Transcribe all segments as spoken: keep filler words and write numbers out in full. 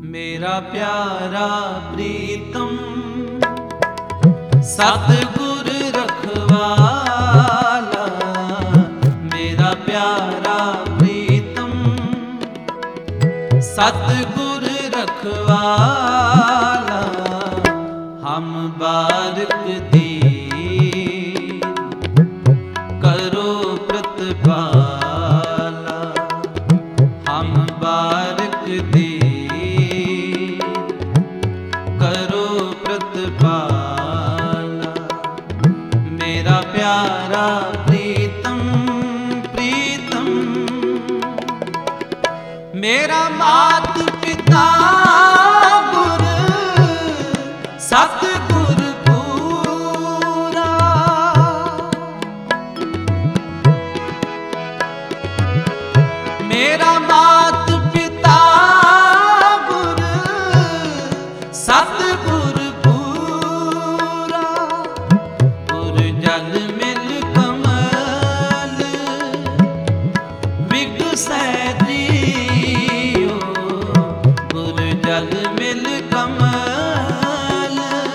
मेरा प्यारा प्रीतम सतगुर रखवाला, मेरा प्यारा प्रीतम सतगुर रखवाला। हम बारक दीन करो प्रतिपाला, हम बारक दीन करो प्रतिपाला। मेरा प्यारा प्रीतम प्रीतम, मेरा मात पिता गुर सतगुर पूरा। मेरा मात पिता गुर सतगुर पूरा। गुर जल मिल कमल विगसै जियो, गुर जल मिल कमल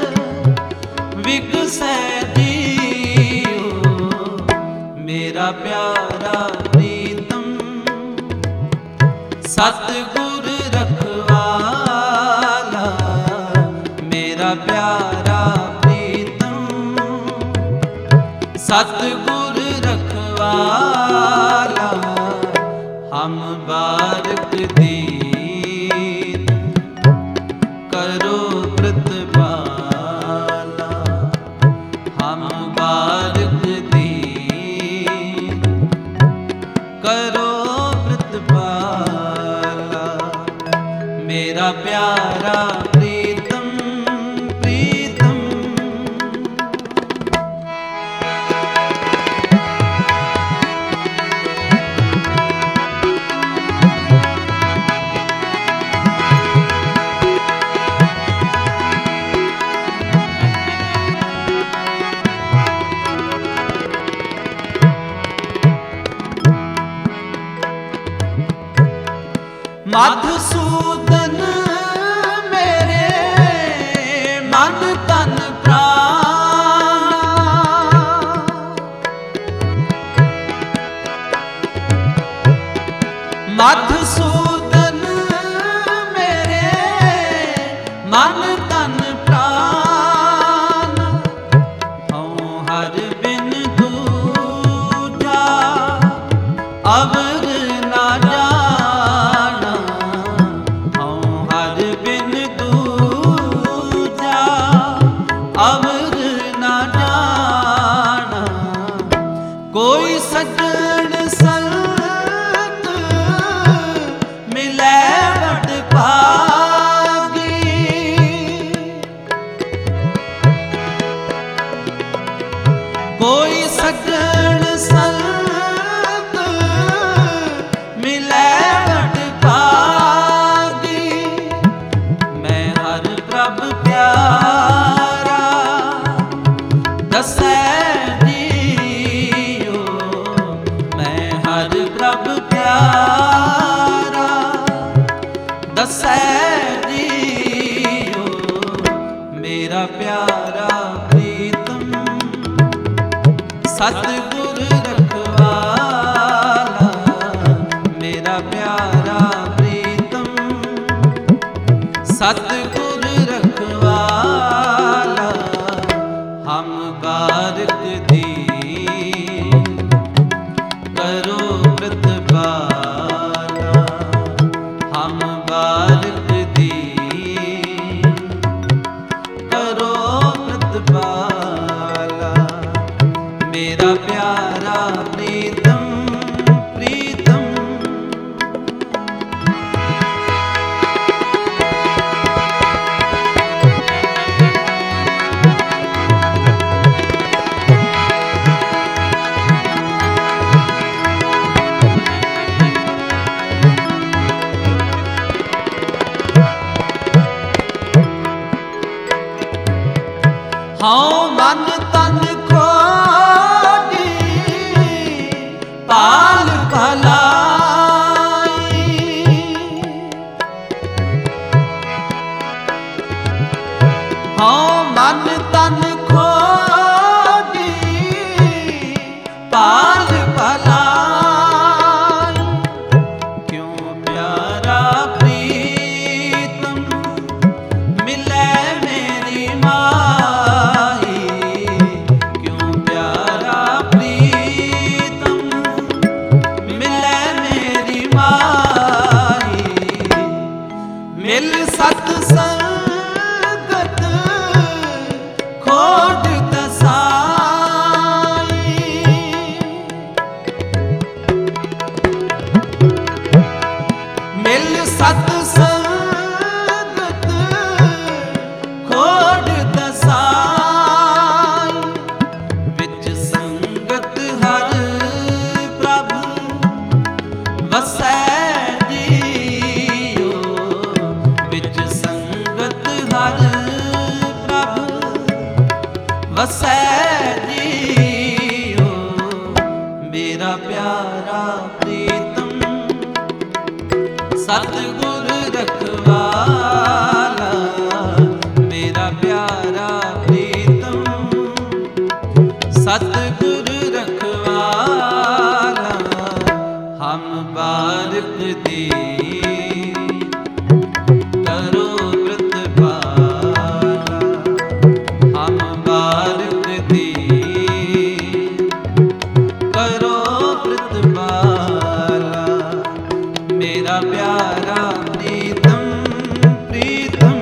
विगसै जियो। मेरा प्यारा प्रीतम सतगुर रखवाला, मेरा प्यारा प्रीतम सतगुर रखवाला। हम बारक दीन करो प्रतिपाला, हम बारक दीन करो प्रतिपाला। मेरा प्यारा प्रीतम प्रीतम, मधुसूदन मेरे मन तन प्राण। मधुसूदन मेरे मन तन प्राण। हूँ हर बिन दूजा अवर ना जाना, हूँ हर बिन दूजा अवर ना जाना। कोई सज्जन संत मिले बड़ भागी। कोई सज्जन संत मिले बड़ भागी। मैं हर प्रभ प्यारा दसै जियो, मैं हर प्रभ प्यारा दसै जियो। मेरा प्यारा प्रीतम सतगुर रखवाला, मेरा प्यारा प्रीतम सतगुर रखवाला। हम बारक दीन करो प्रतिपाला, हम बारक दीन करो प्रतिपाला। मेरा प्यारा प्रीतम प्रीतम, हाँ मन तन खोजी पाल भलाई। ਵਸੈ ਜੀਉ ਵਿੱਚ ਸੰਗਤ ਹਰ ਪ੍ਰਭ ਵਸੈ ਜੀਉ ਮੇਰਾ ਪਿਆਰਾ ਪ੍ਰੀਤਮ ਸਤਿਗੁਰ ਰਖਵਾਲਾ ਮੇਰਾ ਪਿਆਰਾ ਪ੍ਰੀਤਮ ਸਤਿਗੁਰ ਰਖਵਾਲਾ ਹਮ ਬਾਰਿਕ ਦੀ ਕਰੋ ਪ੍ਰਤਪਾਲਾ ਹਮ ਬਾਰਿਕ ਦੀ ਕਰੋ ਪ੍ਰਤਪਾਲਾ ਮੇਰਾ ਪਿਆਰਾ ਪ੍ਰੀਤਮ ਪ੍ਰੀਤਮ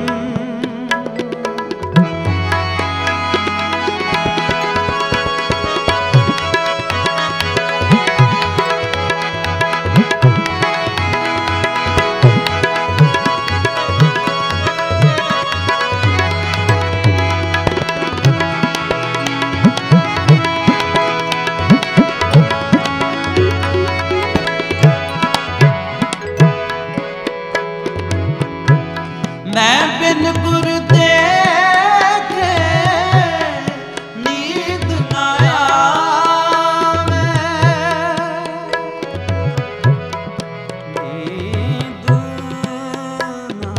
ਮੈਂ ਬਿਨ ਗੁਰ ਦੇਖੇ ਨੀਂਦ ਨਾ ਆਵੇ ਨੀਂਦ ਨਾ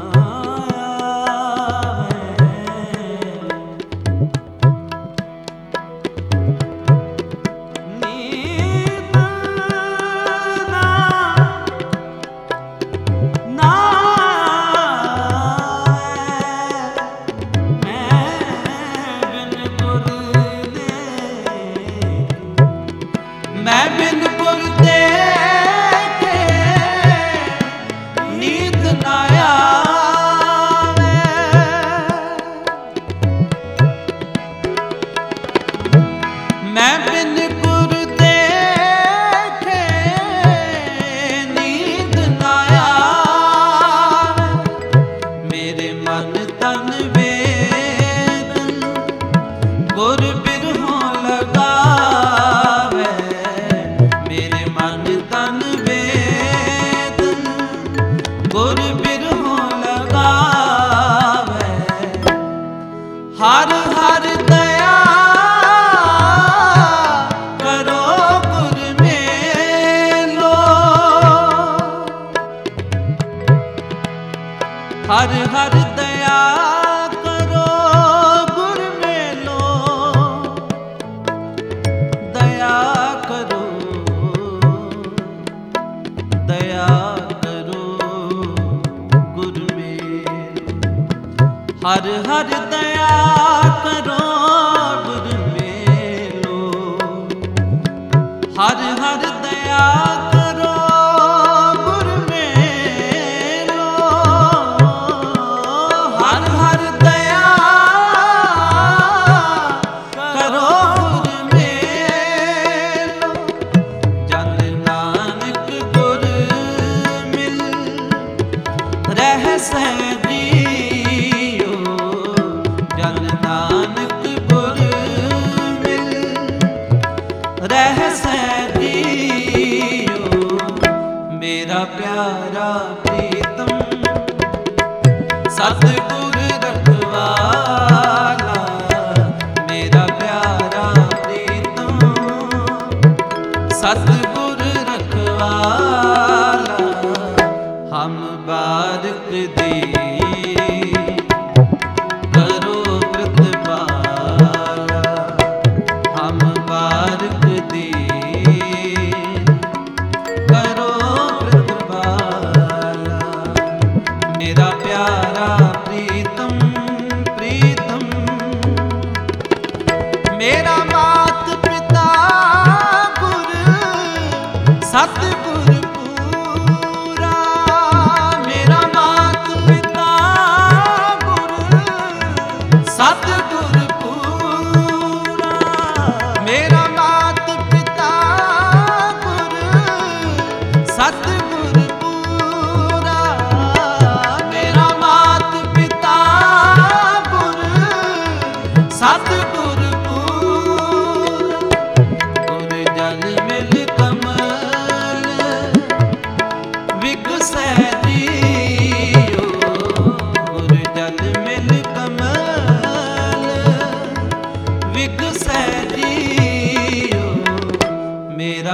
ਆਵੇ ਨੀਂਦ ਨਾ ਮੈਂ ਬਿਨ ਗੁਰ ਦੇਖੇ ਨੀਂਦ ਨਾ ਆਵੇ ਮੈਂ ਬਿਨ ਗੁਰ ਦੇਖੇ ਨੀਂਦ ਨਾ ਆਵੇ ਮੇਰੇ ਮਨ ਤਨ ਵੇਦਨ ਗੁਰ ਬਿਰਹੋਂ ਲਗਾਵੇ ਮੇਰੇ ਮਨ ਤਨ ਵੇਦਨ ਗੁਰ ਬਿਰਹੋਂ ਲਗਾਵੇ ਹਰ ਹਰ ਦਇਆ ਕਰੋ ਗੁਰ ਮੇਲੋ ਹਰ ਹਰ ਦਇਆ ਕਰੋ ਗੁਰ ਮੇਲੋ ਦਇਆ ਕਰੋ ਦਇਆ ਕਰੋ ਗੁਰ ਮੇਲੋ ਹਰ ਹਰ ਦਇਆ ਕਰੋ ਗੁਰ ਮੇਲੋ ਹਰ ਹਰ ਦਇਆ ਕਰੋ ਗੁਰ ਮੇਲੋ ਹਰ ਹਰ ਦਇਆ ਕਰੋ ਗੁਰ ਮੇਲੋ ਜਨ ਨਾਨਕ ਗੁਰ ਮਿਲ ਰਹਿਸੈ ਜੀਉ ਜਨ ਨਾਨਕ ਗੁਰ ਮਿਲ ਰਹਿਸੈ ਜੀਉ ਮੇਰਾ ਪਿਆਰਾ ਪ੍ਰੀਤਮ ਸਤਿਗੁਰ ਰਖਵਾਲਾ ਮੇਰਾ ਪਿਆਰਾ ਪ੍ਰੀਤਮ ਸਤਿਗੁਰ ਰਖਵਾਲਾ ਹਮ ਬਾਰਿਕ ਦੀ ਕਰੋ ਪ੍ਰਤਪਾਲਾ ਹਮ ਬਾਰਿਕ ਦੀ ਕਰੋ ਪ੍ਰਤਪਾਲਾ ਮੇਰਾ ਪਿਆਰਾ ਪ੍ਰੀਤਮ ਪ੍ਰੀਤਮ ਮੇਰਾ ਮਾਤ ਪਿਤਾ ਗੁਰ ਸਤਿਗੁਰ ਪੂਰਾ ਮੇਰਾ ਮਾਤ ਪਿਤਾ ਗੁਰ ਸਤਿਗੁਰ ਪੂਰਾ ਮੇਰਾ ਮਾਤ ਪਿਤਾ ਗੁਰ ਸਤਿਗੁਰ ਪੂਰਾ ਮੇਰਾ ਮਾਤ ਪਿਤਾ ਗੁਰ ਸਤਿਗੁਰ ਪੂਰਾ ਗੁਰ ਜਲ ਮਿਲ ਕਮਲ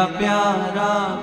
ਮੇਰਾ ਪਿਆਰਾ